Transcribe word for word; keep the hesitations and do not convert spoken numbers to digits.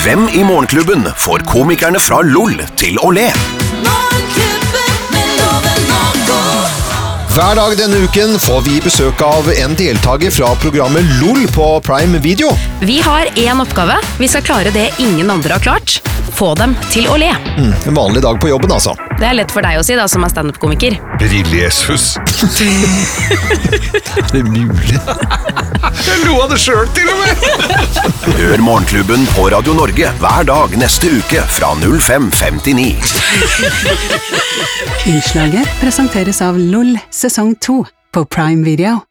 Hvem i Morgenklubben får komikerne fra LOL til å le? Hver dag denne uken får vi besøk av en deltager fra programmet LOL på Prime Video. Vi har en oppgave. Vi skal klare det ingen andre har klart. Få dem til å le. Mm, en vanlig dag på jobben, altså. Det er lett for deg å si, da, som er stand-up-komiker. Jesus. Er det mulig? Jeg lo av det selv til og med. Hør Morgenklubben på Radio Norge hver dag neste uke fra null fem femtini. Innslaget presenteres av LOL sesong to på Prime Video.